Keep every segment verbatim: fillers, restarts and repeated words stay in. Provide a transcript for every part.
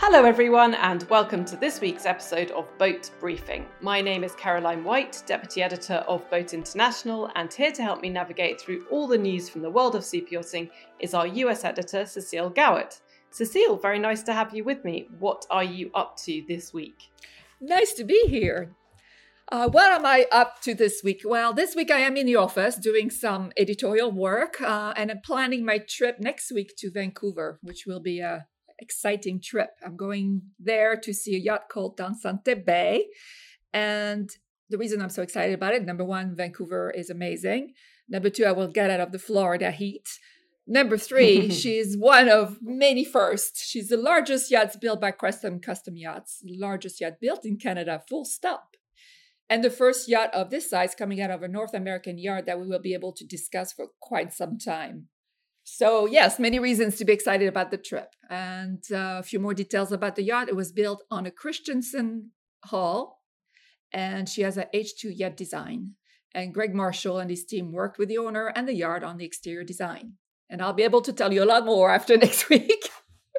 Hello everyone and welcome to this week's episode of Boat Briefing. My name is Caroline White, Deputy Editor of Boat International, and here to help me navigate through all the news from the world of superyachting is our U S editor, Cecile Gowett. Cecile, very nice to have you with me. What are you up to this week? Nice to be here. Uh, what am I up to this week? Well, this week I am in the office doing some editorial work uh, and I'm planning my trip next week to Vancouver, which will be a exciting trip. I'm going there to see a yacht called Dansante Bay. And the reason I'm so excited about it, number one, Vancouver is amazing. Number two, I will get out of the Florida heat. Number three, she's one of many firsts. She's the largest yacht built by Crescent Custom Yachts, the largest yacht built in Canada, full stop. And the first yacht of this size coming out of a North American yard that we will be able to discuss for quite some time. So yes, many reasons to be excited about the trip. And uh, a few more details about the yacht. It was built on a Christensen hull, and she has a H two yacht design. And Greg Marshall and his team worked with the owner and the yard on the exterior design. And I'll be able to tell you a lot more after next week.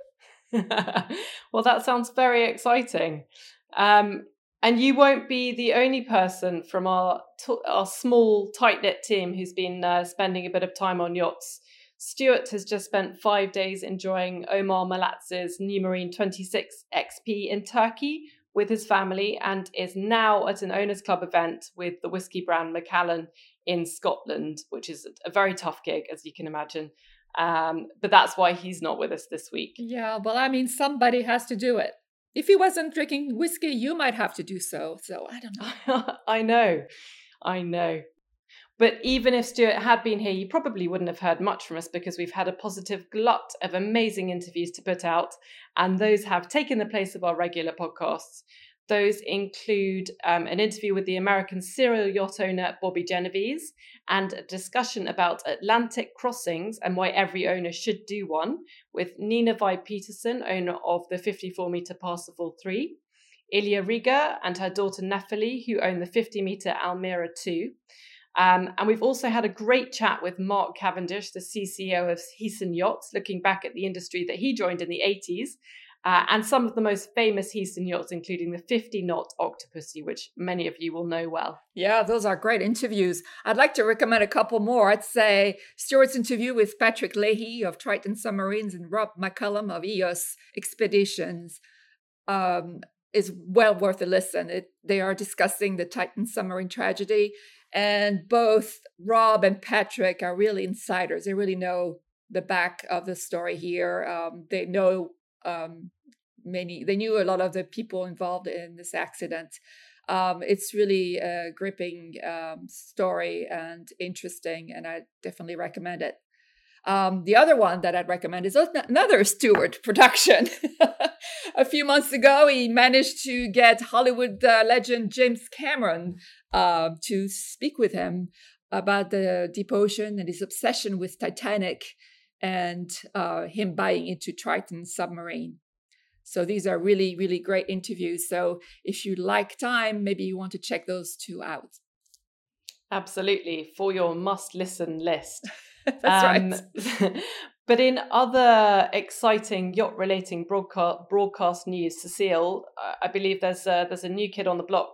Well, that sounds very exciting. Um, and you won't be the only person from our, t- our small, tight-knit team who's been uh, spending a bit of time on yachts. Stuart has just spent five days enjoying Omar Malatz's New Marine twenty-six X P in Turkey with his family and is now at an Owners Club event with the whiskey brand Macallan in Scotland, which is a very tough gig, as you can imagine. Um, but that's why he's not with us this week. Yeah, well, I mean, somebody has to do it. If he wasn't drinking whiskey, you might have to do so. So I don't know. I know. I know. But even if Stuart had been here, you probably wouldn't have heard much from us because we've had a positive glut of amazing interviews to put out, and those have taken the place of our regular podcasts. Those include um, an interview with the American serial yacht owner Bobby Genovese and a discussion about Atlantic crossings and why every owner should do one with Nina Vibe Peterson, owner of the fifty-four metre Parsifal three, Ilya Riga and her daughter Nefeli, who own the fifty metre Almira two. Um, and we've also had a great chat with Mark Cavendish, the C C O of Heeson Yachts, looking back at the industry that he joined in the eighties, uh, and some of the most famous Heeson yachts, including the fifty knot Octopussy, which many of you will know well. Yeah, those are great interviews. I'd like to recommend a couple more. I'd say Stuart's interview with Patrick Leahy of Triton Submarines and Rob McCullum of E O S Expeditions um, is well worth a listen. It, they are discussing the Titan submarine tragedy. And both Rob and Patrick are really insiders. They really know the back of the story here. Um, they know um, many, they knew a lot of the people involved in this accident. Um, it's really a gripping um, story and interesting, and I definitely recommend it. Um, the other one that I'd recommend is another Stuart production. A few months ago, he managed to get Hollywood uh, legend James Cameron uh, to speak with him about the deep ocean and his obsession with Titanic and uh, him buying into Triton submarine. So these are really, really great interviews. So if you like time, maybe you want to check those two out. Absolutely, for your must-listen list. That's um, right. But in other exciting yacht-relating broadcast, broadcast news, Cecile, I believe there's a, there's a new kid on the block.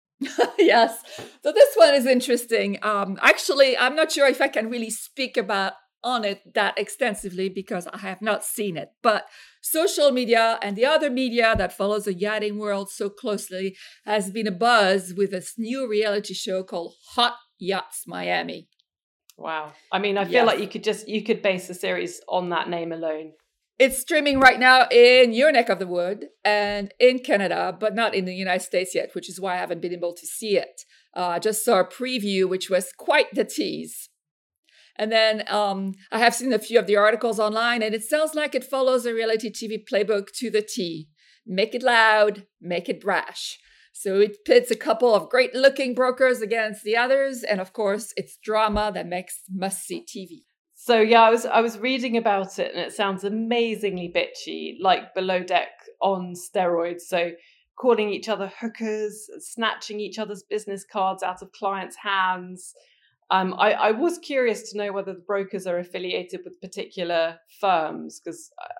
Yes. So this one is interesting. Um, actually, I'm not sure if I can really speak about on it that extensively because I have not seen it. But social media and the other media that follows the yachting world so closely has been abuzz with this new reality show called Hot Yachts Miami. Wow. I mean, I feel Yes. like you could just, you could base the series on that name alone. It's streaming right now in your neck of the wood and in Canada, but not in the United States yet, which is why I haven't been able to see it. Uh, I just saw a preview, which was quite the tease. And then um, I have seen a few of the articles online, and it sounds like it follows a reality T V playbook to the T. Make it loud, make it brash. So it pits a couple of great-looking brokers against the others, and of course, it's drama that makes must-see T V. So yeah, I was I was reading about it, and it sounds amazingly bitchy, like Below Deck on steroids. So calling each other hookers, snatching each other's business cards out of clients' hands. Um, I, I was curious to know whether the brokers are affiliated with particular firms, because uh,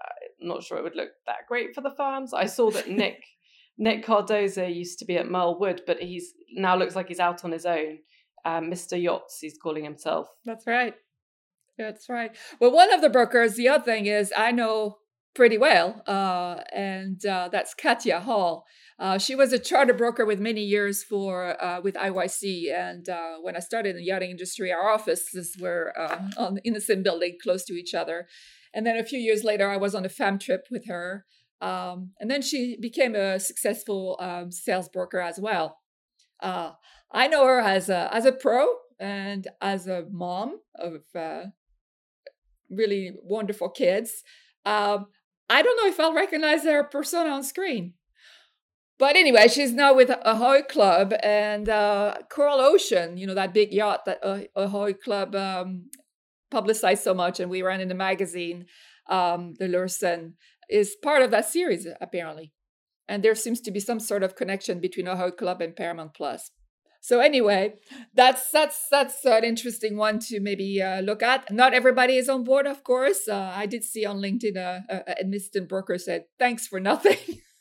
not sure it would look that great for the farms. I saw that Nick Nick Cardoza used to be at Merle Wood, but he's now looks like he's out on his own. Um, Mister Yachts, he's calling himself. That's right. That's right. Well, one of the brokers, the other thing is I know pretty well, uh, and uh, that's Katya Hall. Uh, she was a charter broker with many years for uh, with I Y C, and uh, when I started in the yachting industry, our offices were uh, on, in the same building, close to each other. And then a few years later, I was on a fam trip with her, um, and then she became a successful um, sales broker as well. Uh, I know her as a as a pro and as a mom of uh, really wonderful kids. Um, I don't know if I'll recognize her persona on screen. But anyway, she's now with Ahoy Club and uh, Coral Ocean, you know, that big yacht that uh, Ahoy Club um, publicized so much and we ran in the magazine, um, the Lursen, is part of that series, apparently. And there seems to be some sort of connection between Ahoy Club and Paramount Plus. So anyway, that's that's that's an interesting one to maybe uh, look at. Not everybody is on board, of course. Uh, I did see on LinkedIn uh, a, a Miston broker said, thanks for nothing.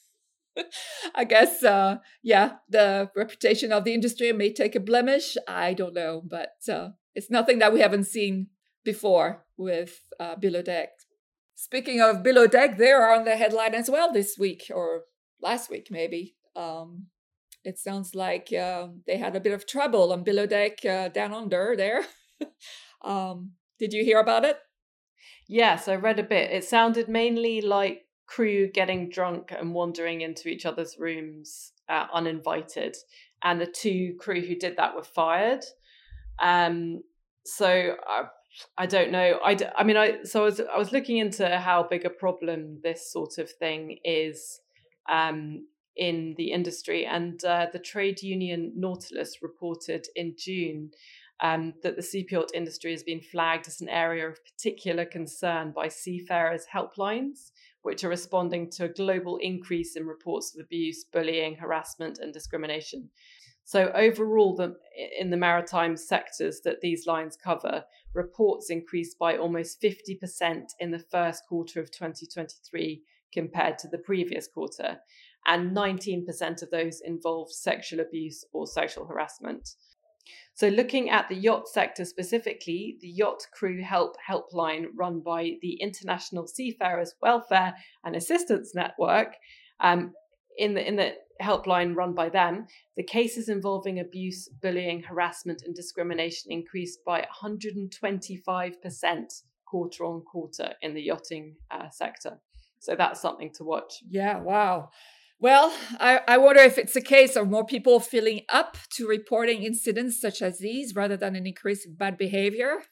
I guess, uh, yeah, the reputation of the industry may take a blemish. I don't know, but uh, it's nothing that we haven't seen before with uh, Below Deck. Speaking of Below Deck, they are on the headline as well this week, or last week maybe. Um, It sounds like uh, they had a bit of trouble on Below Deck uh, down under there. um, did you hear about it? Yes, I read a bit. It sounded mainly like crew getting drunk and wandering into each other's rooms uh, uninvited. And the two crew who did that were fired. Um, so I, I don't know. I, d- I mean, I so I was, I was looking into how big a problem this sort of thing is um, in the industry, and uh, the trade union Nautilus reported in June um, that the C P yacht industry has been flagged as an area of particular concern by seafarers' helplines, which are responding to a global increase in reports of abuse, bullying, harassment, and discrimination. So overall, the, in the maritime sectors that these lines cover, reports increased by almost fifty percent in the first quarter of twenty twenty-three compared to the previous quarter. And nineteen percent of those involved sexual abuse or sexual harassment. So looking at the yacht sector specifically, the Yacht Crew Help Helpline run by the International Seafarers Welfare and Assistance Network, um, in the in the helpline run by them, the cases involving abuse, bullying, harassment and discrimination increased by one hundred twenty-five percent quarter on quarter in the yachting uh, sector. So that's something to watch. Yeah, wow. Well, I, I wonder if it's a case of more people feeling up to reporting incidents such as these rather than an increase in bad behavior.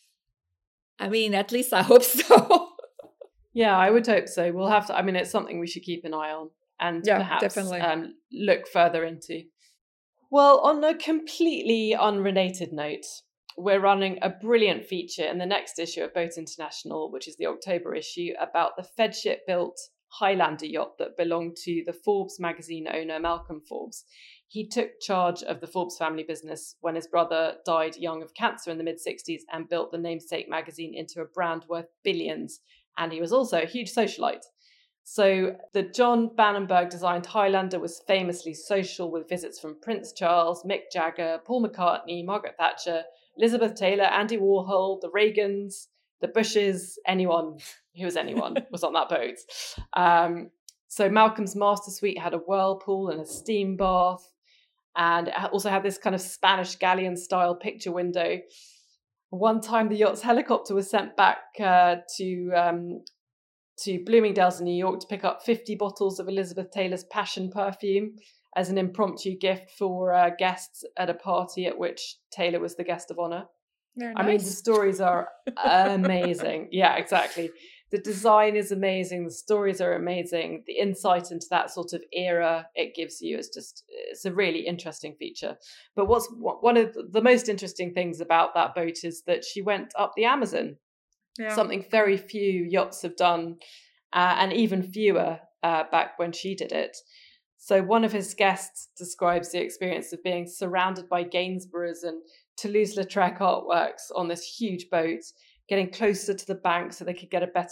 I mean, at least I hope so. Yeah, I would hope so. We'll have to, I mean, it's something we should keep an eye on and yeah, perhaps definitely. Um, look further into. Well, on a completely unrelated note, we're running a brilliant feature in the next issue of Boat International, which is the October issue, about the Fedship-built Highlander yacht that belonged to the Forbes magazine owner Malcolm Forbes. He took charge of the Forbes family business when his brother died young of cancer in the mid-sixties and built the namesake magazine into a brand worth billions. And he was also a huge socialite. So the John Bannenberg designed Highlander was famously social, with visits from Prince Charles, Mick Jagger, Paul McCartney, Margaret Thatcher, Elizabeth Taylor, Andy Warhol, the Reagans, the Bushes, anyone who was anyone was on that boat. Um, so Malcolm's master suite had a whirlpool and a steam bath, and it also had this kind of Spanish galleon style picture window. One time the yacht's helicopter was sent back uh, to um, to Bloomingdale's in New York to pick up fifty bottles of Elizabeth Taylor's passion perfume as an impromptu gift for uh, guests at a party at which Taylor was the guest of honor. Nice. I mean, the stories are amazing. Yeah, exactly. The design is amazing. The stories are amazing. The insight into that sort of era it gives you is just, it's a really interesting feature. But what's one of the most interesting things about that boat is that she went up the Amazon, yeah. Something very few yachts have done, uh, and even fewer uh, back when she did it. So one of his guests describes the experience of being surrounded by Gainsboroughs and Toulouse-Lautrec artworks on this huge boat, getting closer to the bank so they could get a better look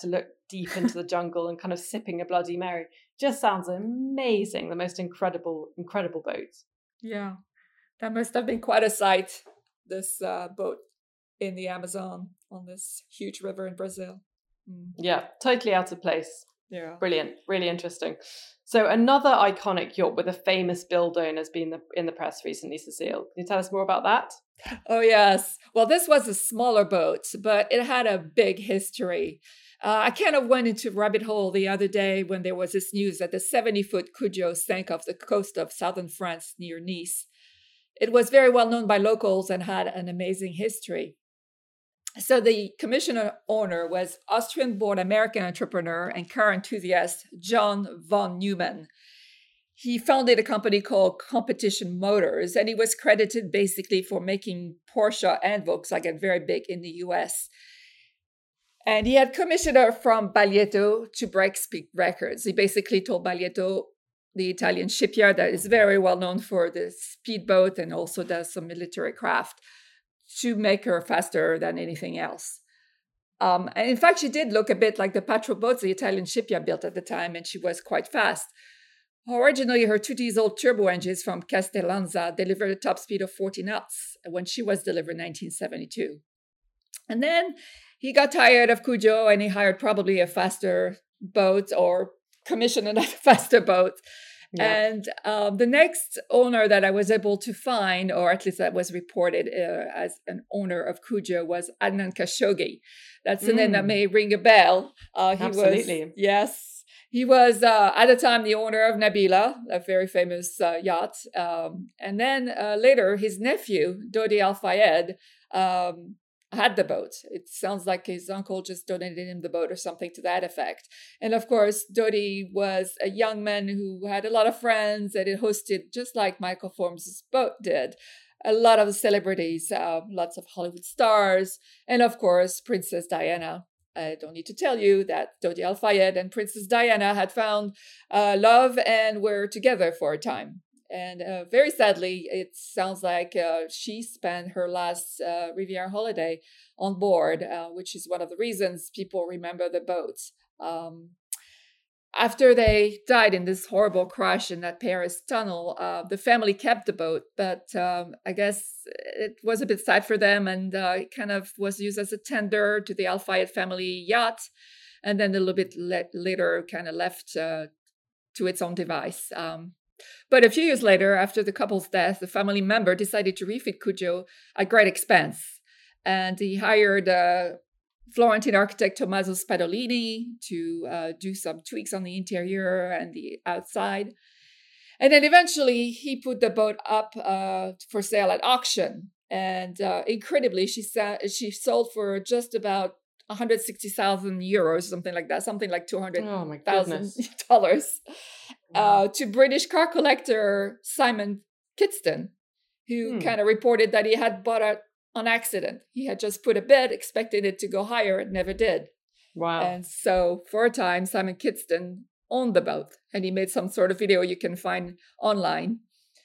deep into the jungle and kind of sipping a Bloody Mary. Just sounds amazing. The most incredible, incredible boat. Yeah, that must have been quite a sight, this uh, boat in the Amazon on this huge river in Brazil. Mm. Yeah, totally out of place. Yeah. Brilliant. Really interesting. So another iconic yacht with a famous build owner has been in the press recently, Cecile. Can you tell us more about that? Oh, yes. Well, this was a smaller boat, but it had a big history. Uh, I kind of went into rabbit hole the other day when there was this news that the seventy-foot Cujo sank off the coast of southern France near Nice. It was very well known by locals and had an amazing history. So the commissioner owner was Austrian-born American entrepreneur and car enthusiast John von Neumann. He founded a company called Competition Motors, and he was credited basically for making Porsche and Volkswagen very big in the U S. And he had commissioned her from Baglietto to break speed records. He basically told Baglietto, the Italian shipyard that is very well known for the speedboat and also does some military craft, to make her faster than anything else. Um, and in fact, she did look a bit like the Patro boats the Italian shipyard built at the time, and she was quite fast. Originally, her two diesel turbo engines from Castellanza delivered a top speed of forty knots when she was delivered in nineteen seventy-two. And then he got tired of Cujo and he hired probably a faster boat or commissioned a faster boat. Yeah. And um, the next owner that I was able to find, or at least that was reported uh, as an owner of Cujo, was Adnan Khashoggi. That's the mm. name that may ring a bell. Uh, he Absolutely. Was, yes. He was, uh, at the time, the owner of Nabila, a very famous uh, yacht. Um, and then uh, later, his nephew, Dodi Al Fayed, um, had the boat. It sounds like his uncle just donated him the boat or something to that effect. And of course, Dodi was a young man who had a lot of friends and it hosted, just like Michael Forbes' boat did, a lot of celebrities, uh, lots of Hollywood stars, and of course, Princess Diana. I don't need to tell you that Dodi Al Fayed and Princess Diana had found uh, love and were together for a time. And uh, very sadly, it sounds like uh, she spent her last uh, Riviera holiday on board, uh, which is one of the reasons people remember the boat. Um, after they died in this horrible crash in that Paris tunnel, uh, the family kept the boat, but um, I guess it was a bit sad for them, and uh, it kind of was used as a tender to the Al Fayed family yacht, and then a little bit le- later kind of left uh, to its own device. Um, But a few years later, after the couple's death, the family member decided to refit Cujo at great expense. And he hired uh, Florentine architect Tommaso Spadolini to uh, do some tweaks on the interior and the outside. And then eventually he put the boat up uh, for sale at auction. And uh, incredibly, she, sa- she sold for just about one hundred sixty thousand euros, something like that, something like two hundred thousand dollars, uh, to British car collector Simon Kidston, who hmm. kind of reported that he had bought it on accident. He had just put a bid, expecting it to go higher. It never did. Wow. And so for a time, Simon Kidston owned the boat, and he made some sort of video you can find online.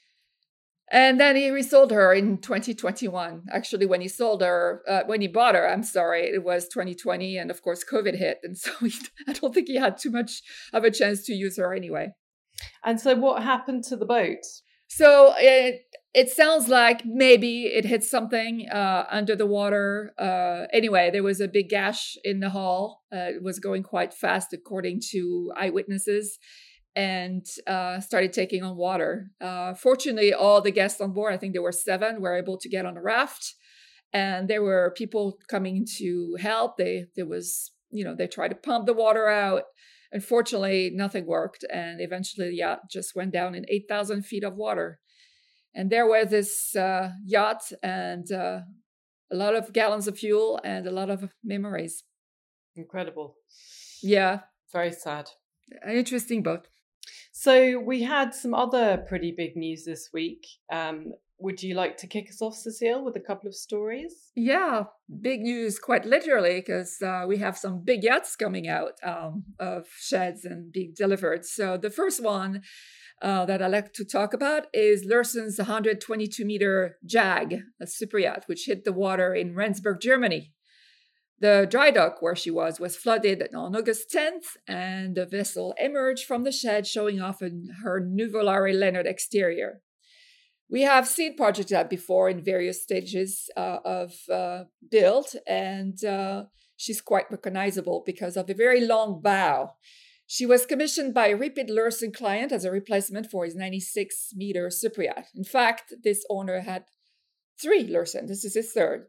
And then he resold her in twenty twenty-one. Actually, when he sold her, uh, when he bought her, I'm sorry, it was twenty twenty. And of course, COVID hit. And so he, I don't think he had too much of a chance to use her anyway. And so what happened to the boat? So it, it sounds like maybe it hit something uh, under the water. Uh, anyway, there was a big gash in the hull. Uh, it was going quite fast, according to eyewitnesses, and uh, started taking on water. Uh, fortunately, all the guests on board, I think there were seven, were able to get on a raft. And there were people coming to help. They There was, you know, they tried to pump the water out. Unfortunately, nothing worked. And eventually the yacht just went down in eight thousand feet of water. And there was this uh, yacht and uh, a lot of gallons of fuel and a lot of memories. Incredible. Yeah. Very sad. An interesting boat. So we had some other pretty big news this week. Um, would you like to kick us off, Cecile, with a couple of stories? Yeah, big news, quite literally, because uh, we have some big yachts coming out um, of sheds and being delivered. So the first one uh, that I like to talk about is Lurson's one hundred twenty-two meter Jag, a super yacht, which hit the water in Rendsburg, Germany. The dry dock where she was was flooded on August tenth, and the vessel emerged from the shed, showing off in her Nuvolari Leonard exterior. We have seen projects like that before in various stages uh, of uh, build, and uh, she's quite recognizable because of the very long bow. She was commissioned by a repeat Lursen client as a replacement for his ninety-six meter Cypriot. In fact, this owner had three Lursen. This is his third.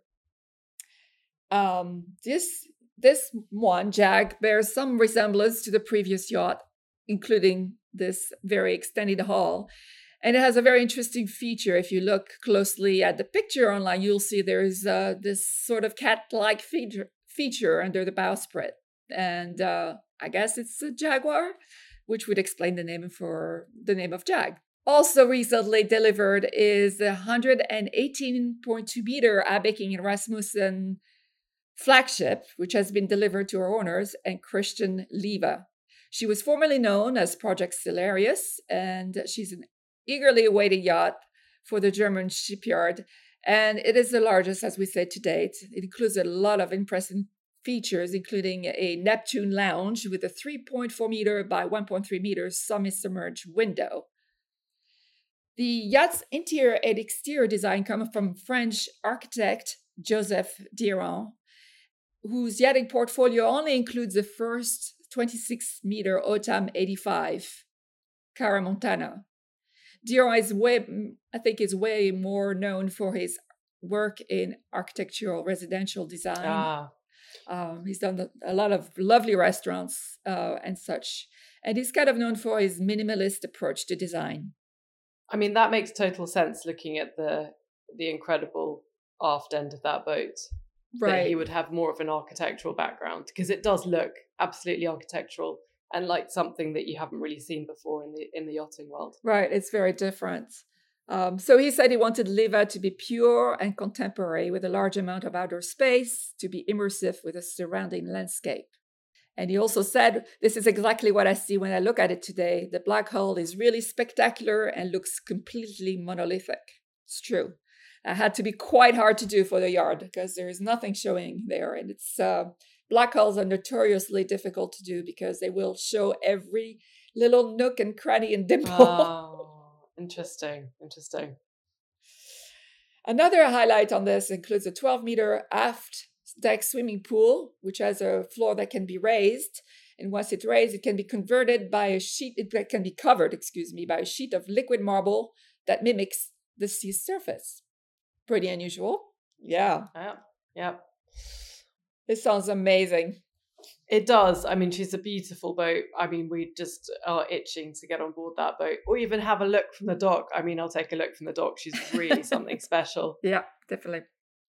Um, this, this one, Jag, bears some resemblance to the previous yacht, including this very extended hull. And it has a very interesting feature. If you look closely at the picture online, you'll see there's uh, this sort of cat-like feature, feature under the bowsprit. And uh, I guess it's a Jaguar, which would explain the name for the name of Jag. Also recently delivered is the one hundred eighteen point two meter Abeking and Rasmussen flagship, which has been delivered to her owners and Christian Leva. She was formerly known as Project Celarius, and she's an eagerly awaited yacht for the German shipyard, and it is the largest, as we said, to date. It includes a lot of impressive features, including a Neptune lounge with a three point four meter by one point three meters semi-submerged window. The yacht's interior and exterior design come from French architect Joseph Diron, whose yachting portfolio only includes the first twenty-six meter Otam eighty-five, Cara Montana. Diron is way, I think, is way more known for his work in architectural residential design. Ah. Um, he's done a lot of lovely restaurants uh, and such. And he's kind of known for his minimalist approach to design. I mean, that makes total sense looking at the the incredible aft end of that boat. Right. That he would have more of an architectural background, because it does look absolutely architectural and like something that you haven't really seen before in the in the yachting world. Right, it's very different. Um, so he said he wanted Leva to be pure and contemporary with a large amount of outdoor space, to be immersive with the surrounding landscape. And he also said, this is exactly what I see when I look at it today. The black hull is really spectacular and looks completely monolithic. It's true. It had to be quite hard to do for the yard because there is nothing showing there. And it's uh, black hulls are notoriously difficult to do because they will show every little nook and cranny and dimple. Oh, interesting. Interesting. Another highlight on this includes a twelve meter aft deck swimming pool, which has a floor that can be raised. And once it's raised, it can be converted by a sheet, it can be covered, excuse me, by a sheet of liquid marble that mimics the sea's surface. Pretty unusual. Yeah. Yeah. Yeah. This sounds amazing. It does. I mean, she's a beautiful boat. I mean, we just are itching to get on board that boat or even have a look from the dock. I mean, I'll take a look from the dock. She's really something special. Yeah, definitely.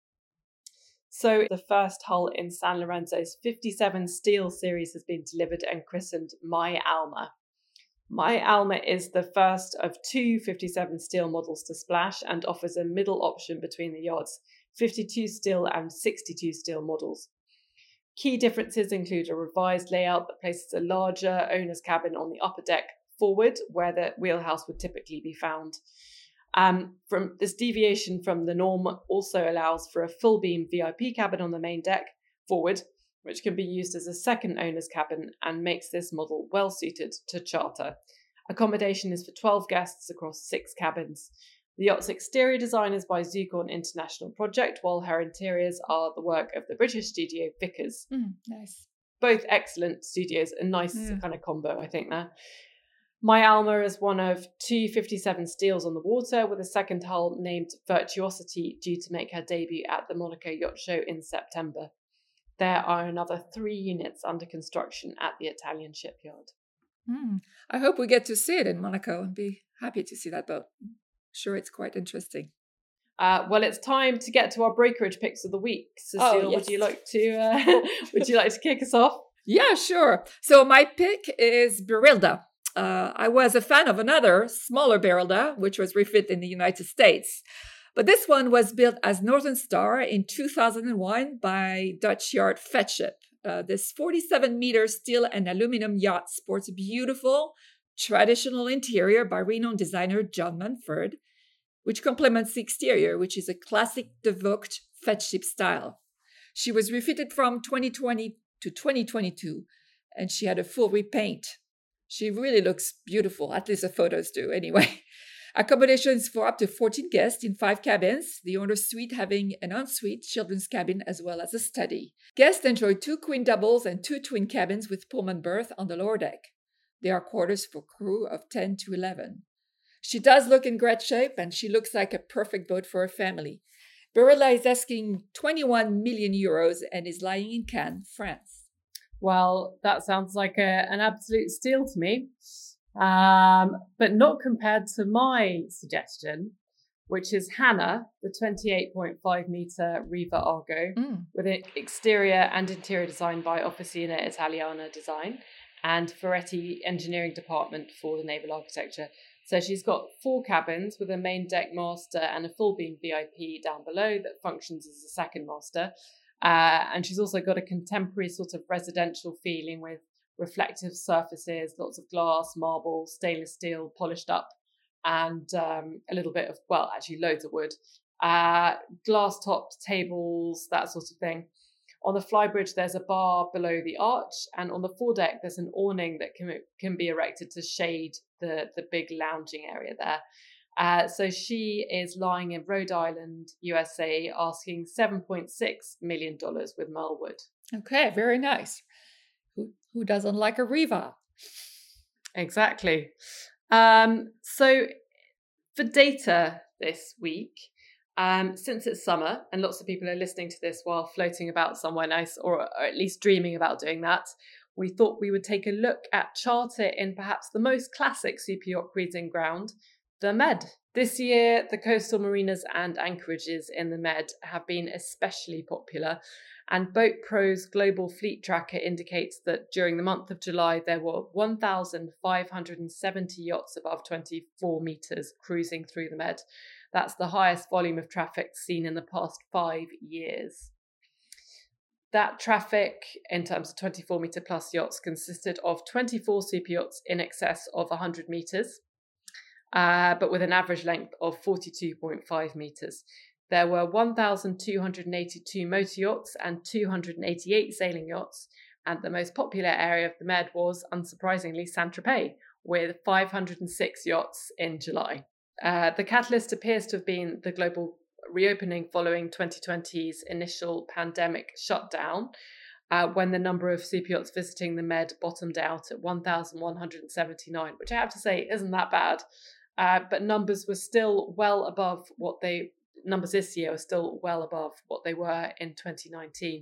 So the first hull in San Lorenzo's fifty-seven Steel series has been delivered and christened My Alma. My Alma is the first of two fifty-seven Steel models to splash and offers a middle option between the yacht's fifty-two Steel and sixty-two Steel models. Key differences include a revised layout that places a larger owner's cabin on the upper deck forward, where the wheelhouse would typically be found. Um, from this deviation from the norm also allows for a full beam V I P cabin on the main deck forward, which can be used as a second owner's cabin and makes this model well suited to charter. Accommodation is for twelve guests across six cabins. The yacht's exterior design is by Zucon International Project, while her interiors are the work of the British studio Vickers. Mm, nice. Both excellent studios, a nice Yeah. kind of combo, I think, there. My Alma is one of two fifty-seven Steels on the water, with a second hull named Virtuosity due to make her debut at the Monaco Yacht Show in September. There are another three units under construction at the Italian shipyard. Mm. I hope we get to see it in Monaco and be happy to see that boat. Sure, it's quite interesting. Uh, well, it's time to get to our brokerage picks of the week. Cecile, Oh, yes. would you like to uh, would you like to kick us off? Yeah, sure. So my pick is Berilda. Uh, I was a fan of another smaller Berilda, which was refit in the United States. But this one was built as Northern Star in two thousand one by Dutch yacht Fetship. Uh, this forty-seven meter steel and aluminum yacht sports a beautiful, traditional interior by renowned designer John Munford, which complements the exterior, which is a classic De Vogt Fetship style. She was refitted from twenty twenty to twenty twenty-two, and she had a full repaint. She really looks beautiful, at least the photos do anyway. Accommodations for up to fourteen guests in five cabins, the owner's suite having an ensuite children's cabin as well as a study. Guests enjoy two queen doubles and two twin cabins with Pullman berth on the lower deck. There are quarters for crew of ten to eleven. She does look in great shape, and she looks like a perfect boat for a family. Barilla is asking twenty-one million euros and is lying in Cannes, France. Well, that sounds like a, an absolute steal to me, um, but not compared to my suggestion, which is Hannah, the twenty-eight point five metre Riva Argo, Mm. with an exterior and interior design by Officina Italiana Design and Ferretti Engineering Department for the Naval Architecture. So she's got four cabins with a main deck master and a full beam V I P down below that functions as a second master. Uh, and she's also got a contemporary sort of residential feeling with reflective surfaces, lots of glass, marble, stainless steel, polished up, and um, a little bit of, well, actually loads of wood. Uh, glass topped tables, that sort of thing. On the flybridge, there's a bar below the arch, and on the foredeck, there's an awning that can, can be erected to shade the, the big lounging area there. Uh, so she is lying in Rhode Island, U S A, asking seven point six million dollars with Merlwood. Okay, very nice. Who, who doesn't like a Riva? Exactly. Um, so for data this week, um, since it's summer and lots of people are listening to this while floating about somewhere nice, or, or at least dreaming about doing that, we thought we would take a look at charter in perhaps the most classic super yacht cruising ground, the Med. This year, the coastal marinas and anchorages in the Med have been especially popular, and Boat Pro's global fleet tracker indicates that during the month of July, there were one thousand five hundred seventy yachts above twenty-four metres cruising through the Med. That's the highest volume of traffic seen in the past five years. That traffic, in terms of twenty-four metre plus yachts, consisted of twenty-four super yachts in excess of one hundred metres, uh, but with an average length of forty-two point five metres. There were one thousand two hundred eighty-two motor yachts and two hundred eighty-eight sailing yachts, and the most popular area of the Med was, unsurprisingly, Saint-Tropez, with five hundred six yachts in July. Uh, the catalyst appears to have been the global reopening following twenty twenty's initial pandemic shutdown, uh, when the number of super yachts visiting the Med bottomed out at one thousand one hundred seventy-nine, which I have to say isn't that bad. Uh, but numbers were still well above what they, numbers this year are still well above what they were in twenty nineteen.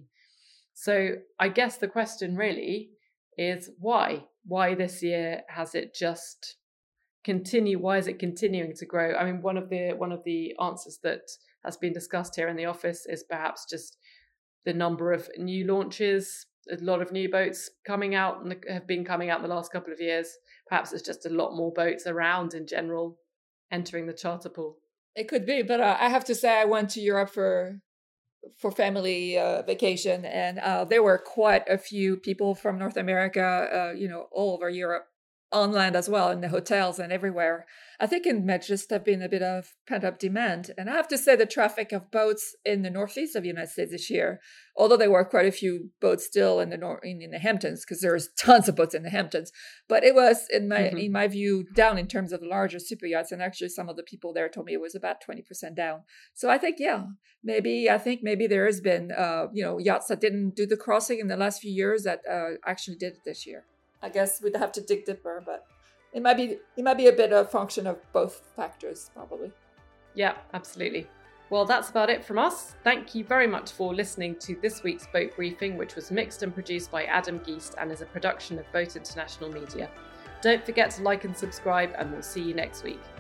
So I guess the question really is why? Why this year has it just continue? Why is it continuing to grow? I mean, one of the one of the answers that has been discussed here in the office is perhaps just the number of new launches. A lot of new boats coming out and have been coming out in the last couple of years. Perhaps it's just a lot more boats around in general entering the charter pool. It could be, but uh, I have to say I went to Europe for for family uh, vacation, and uh, there were quite a few people from North America, uh, you know, all over Europe, on land as well, in the hotels and everywhere. I think in Med just have been a bit of pent-up demand. And I have to say the traffic of boats in the northeast of the United States this year, although there were quite a few boats still in the nor- in, in the Hamptons, because there's tons of boats in the Hamptons, but it was, in my mm-hmm. in my view, down in terms of larger super yachts. And actually some of the people there told me it was about twenty percent down. So I think, yeah, maybe, I think maybe there has been, uh, you know, yachts that didn't do the crossing in the last few years that uh, actually did it this year. I guess we'd have to dig deeper, but it might be it might be a bit of function of both factors, probably. Yeah, absolutely. Well, that's about it from us. Thank you very much for listening to this week's Boat Briefing, which was mixed and produced by Adam Geist and is a production of Boat International Media. Don't forget to like and subscribe, and we'll see you next week.